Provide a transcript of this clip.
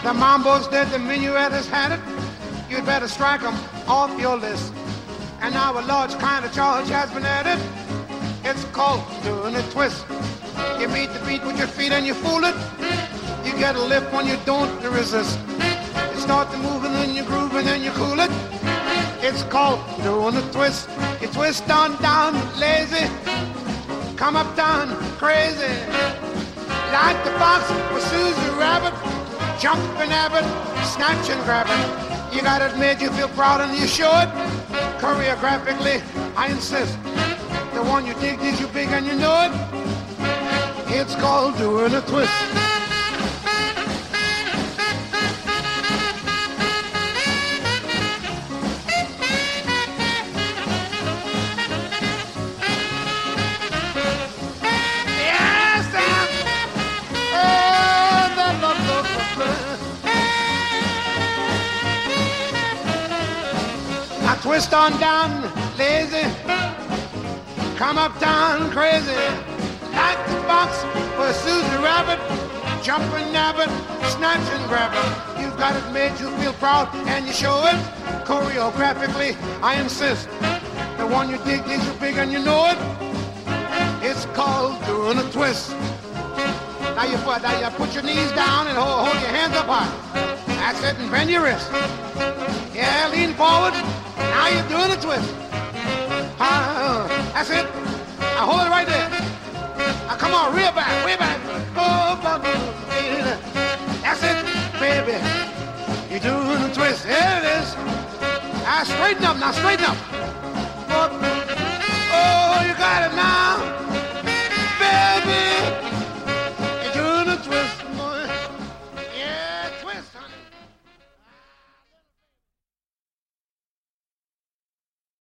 The mambo's dead, the minuet has had it. You'd better strike 'em off your list. And now a large kind of charge has been added. It's called doing a twist. You meet the beat with your feet and you fool it. You get a lift when you don't resist. You start to move and then you groove and then you cool it. It's called doing a twist. You twist on down lazy, come up down crazy. Like the fox with Susie Rabbit, jump and have it, snatch and grab it. You gotta admit you feel proud and you show it. Choreographically, I insist. The one you dig is you big and you know it. It's called doing a twist. Twist on down, lazy, come up down, crazy. Like the fox with Susie Rabbit, jump and nab it, snatch and grab it. You've got it made, you feel proud, and you show it. Choreographically, I insist. The one you dig is you big and you know it. It's called doing a twist. Now you put your knees down and hold your hands up high. That's it, and bend your wrist. Yeah, lean forward. Now you're doing a twist. That's it. Now hold it right there. Now come on, real back, way back. Oh, that's it, baby. You're doing a twist. There it is. Now straighten up, now straighten up. Oh, you got it now.